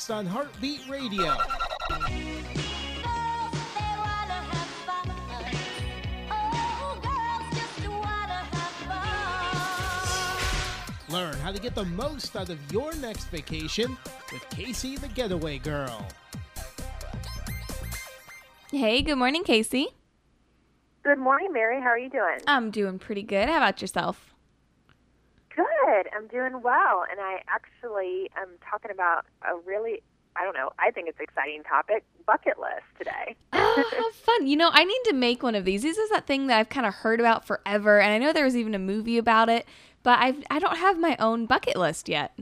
next on Heartbeat Radio. Learn how to get the most out of your next vacation with Casey the Getaway Girl. Hey, good morning, Casey. Good morning, Mary. How are you doing? I'm doing pretty good. How about yourself? Good. I'm doing well. And I actually am talking about a really, I think it's an exciting topic, bucket list today. Oh, how fun. I need to make one of these. This is that thing that I've kind of heard about forever. And I know there was even a movie about it, but I don't have my own bucket list yet.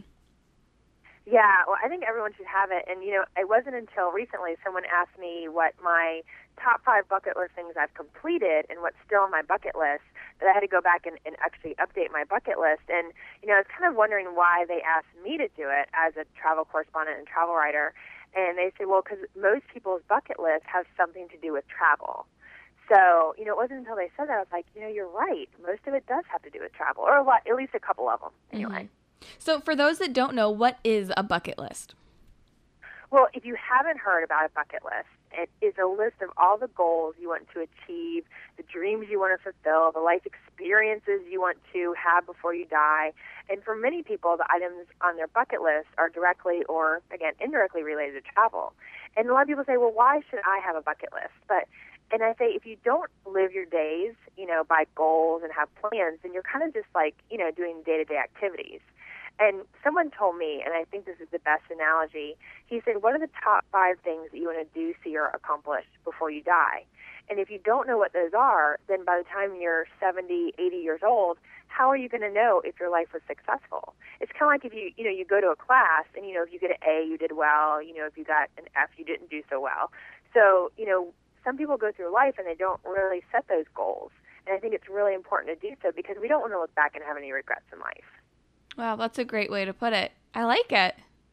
Yeah, well, I think everyone should have it. And, it wasn't until recently someone asked me what my top 5 bucket list things I've completed and what's still on my bucket list that I had to go back and actually update my bucket list. And, I was kind of wondering why they asked me to do it as a travel correspondent and travel writer. And they said, well, because most people's bucket list has something to do with travel. So, it wasn't until they said that I was like, you're right. Most of it does have to do with travel, or a lot, at least a couple of them anyway. Mm-hmm. So for those that don't know, what is a bucket list? Well, if you haven't heard about a bucket list, it is a list of all the goals you want to achieve, the dreams you want to fulfill, the life experiences you want to have before you die. And for many people, the items on their bucket list are directly or, again, indirectly related to travel. And a lot of people say, well, why should I have a bucket list? And I say, if you don't live your days, by goals and have plans, then you're kind of just like, doing day-to-day activities. And someone told me, and I think this is the best analogy, he said, what are the top 5 things that you want to do, see, or accomplish before you die? And if you don't know what those are, then by the time you're 70, 80 years old, how are you going to know if your life was successful? It's kind of like if you go to a class and, if you get an A, you did well. If you got an F, you didn't do so well. So, some people go through life and they don't really set those goals. And I think it's really important to do so because we don't want to look back and have any regrets in life. Wow, that's a great way to put it. I like it.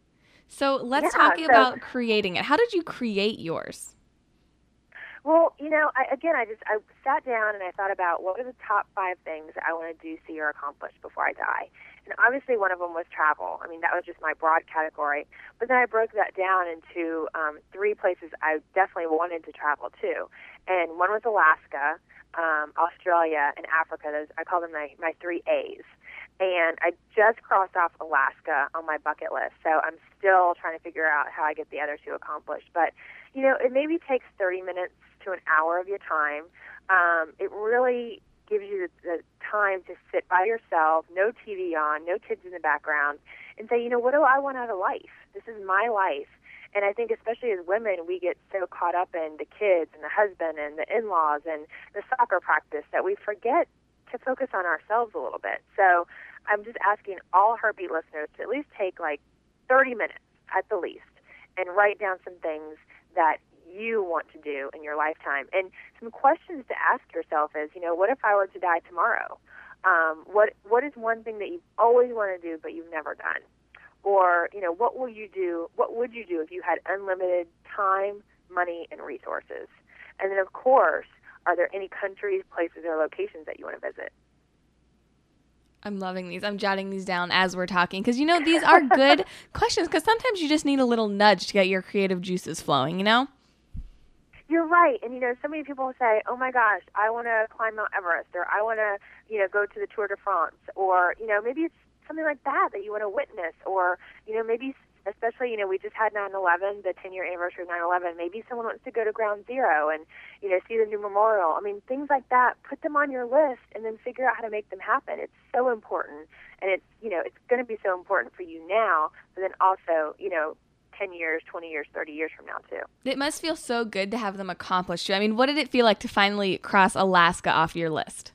So let's talk about creating it. How did you create yours? Well, I sat down and I thought about what are the top 5 things that I want to do, see, or accomplish before I die. And obviously one of them was travel. I mean, that was just my broad category. But then I broke that down into 3 places I definitely wanted to travel to. And one was Alaska, Australia, and Africa. I call them my 3 A's. And I just crossed off Alaska on my bucket list, so I'm still trying to figure out how I get the other 2 accomplished. But, it maybe takes 30 minutes to an hour of your time. It really gives you the time to sit by yourself, no TV on, no kids in the background, and say, what do I want out of life? This is my life. And I think especially as women, we get so caught up in the kids and the husband and the in-laws and the soccer practice that we forget to focus on ourselves a little bit. So I'm just asking all Heartbeat listeners to at least take 30 minutes at the least and write down some things that you want to do in your lifetime. And some questions to ask yourself is, what if I were to die tomorrow? What is one thing that you've always wanted to do but you've never done? Or, what would you do if you had unlimited time, money, and resources? And then, of course, are there any countries, places, or locations that you want to visit? I'm loving these. I'm jotting these down as we're talking because, these are good questions because sometimes you just need a little nudge to get your creative juices flowing, You're right. And, so many people say, oh, my gosh, I want to climb Mount Everest, or I want to, go to the Tour de France, or, maybe it's something like that you want to witness, or, maybe especially, we just had 9/11, the 10-year anniversary of 9/11. Maybe someone wants to go to Ground Zero and, see the new memorial. I mean, things like that, put them on your list and then figure out how to make them happen. It's so important. And it's, it's going to be so important for you now, but then also, 10 years, 20 years, 30 years from now, too. It must feel so good to have them accomplished. I mean, what did it feel like to finally cross Alaska off your list?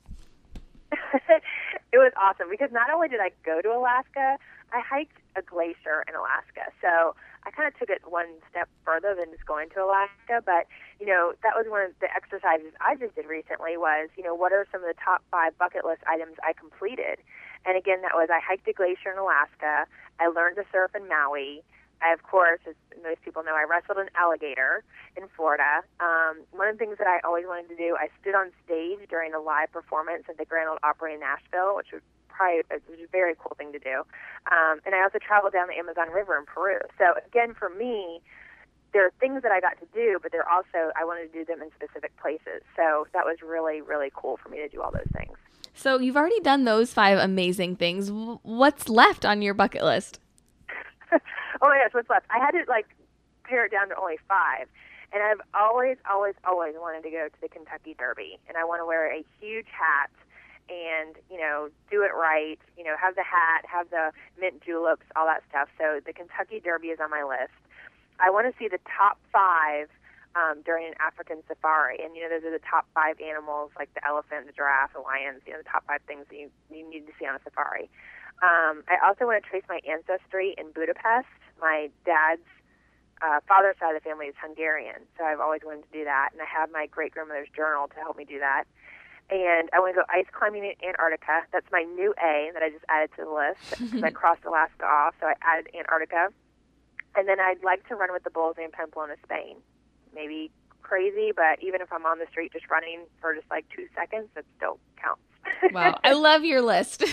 It was awesome because not only did I go to Alaska, I hiked a glacier in Alaska. So I kind of took it one step further than just going to Alaska. But, that was one of the exercises I just did recently was, what are some of the top 5 bucket list items I completed? And again, that was I hiked a glacier in Alaska. I learned to surf in Maui. I, of course, as most people know, I wrestled an alligator in Florida. One of the things that I always wanted to do, I stood on stage during a live performance at the Grand Ole Opry in Nashville, which would it's a very cool thing to do. And I also traveled down the Amazon River in Peru. So again, for me, there are things that I got to do, but they're also, I wanted to do them in specific places. So that was really, really cool for me to do all those things. So you've already done those 5 amazing things. What's left on your bucket list? Oh my gosh, what's left? I had to pare it down to only 5. And I've always wanted to go to the Kentucky Derby. And I want to wear a huge hat and, do it right, have the hat, have the mint juleps, all that stuff. So the Kentucky Derby is on my list. I want to see the top 5 during an African safari. And, those are the top 5 animals, like the elephant, the giraffe, the lions, the top 5 things that you need to see on a safari. I also want to trace my ancestry in Budapest. My dad's father's side of the family is Hungarian, so I've always wanted to do that. And I have my great-grandmother's journal to help me do that. And I want to go ice climbing in Antarctica. That's my new A that I just added to the list because I crossed Alaska off, so I added Antarctica. And then I'd like to run with the bulls in Pamplona, Spain. Maybe crazy, but even if I'm on the street just running for just 2 seconds, that still counts. Wow, I love your list.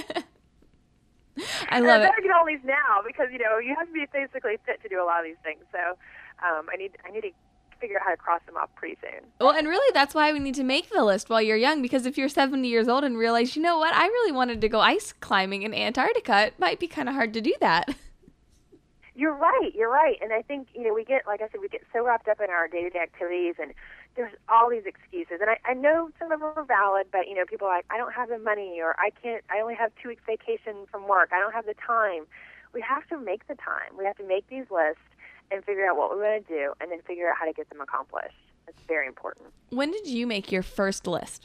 I love it. I better get all these now because, you have to be basically fit to do a lot of these things. So I need to figure out how to cross them off pretty soon. Well, and really that's why we need to make the list while you're young, because if you're 70 years old and realize, you know what, I really wanted to go ice climbing in Antarctica, it might be kind of hard to do that. You're right. And I think, we get, like I said, we get so wrapped up in our day-to-day activities, and there's all these excuses. And I know some of them are valid, but, people are like, I don't have the money, or I only have 2 weeks vacation from work. I don't have the time. We have to make the time. We have to make these lists and figure out what we want to do, and then figure out how to get them accomplished. It's very important. When did you make your first list?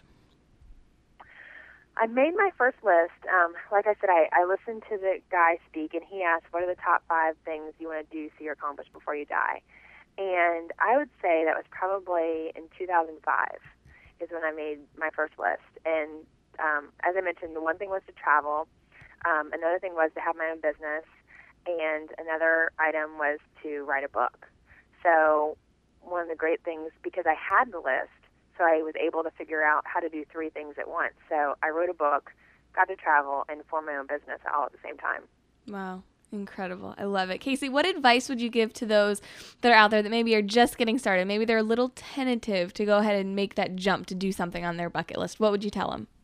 I made my first list. Like I said, I listened to the guy speak, and he asked, what are the top 5 things you want to do, see, or accomplish before you die? And I would say that was probably in 2005 is when I made my first list. And as I mentioned, the one thing was to travel. Another thing was to have my own business. And another item was to write a book. So one of the great things, because I had the list, so I was able to figure out how to do 3 things at once. So I wrote a book, got to travel, and form my own business all at the same time. Wow. Incredible. I love it. Casey, what advice would you give to those that are out there that maybe are just getting started? Maybe they're a little tentative to go ahead and make that jump to do something on their bucket list. What would you tell them?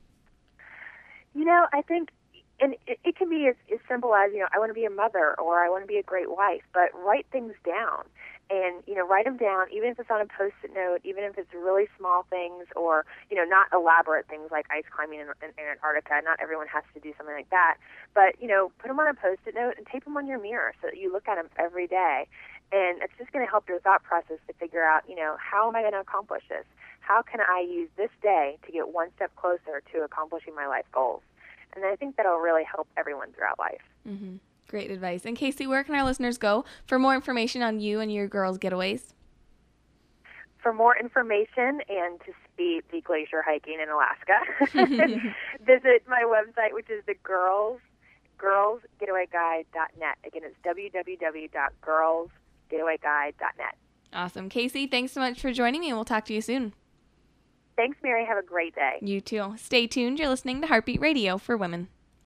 I think, and it can be as simple as, I want to be a mother, or I want to be a great wife, but write things down. And, write them down, even if it's on a Post-it note, even if it's really small things, or, not elaborate things like ice climbing in Antarctica. Not everyone has to do something like that. But, put them on a Post-it note and tape them on your mirror so that you look at them every day. And it's just going to help your thought process to figure out, how am I going to accomplish this? How can I use this day to get one step closer to accomplishing my life goals? And I think that'll really help everyone throughout life. Mm-hmm. Great advice. And Casey, where can our listeners go for more information on you and your girls' getaways? For more information and to see the glacier hiking in Alaska, visit my website, which is the girlsgetawayguide.net. Again, it's www.girlsgetawayguide.net. Awesome. Casey, thanks so much for joining me, and we'll talk to you soon. Thanks, Mary. Have a great day. You too. Stay tuned. You're listening to Heartbeat Radio for Women.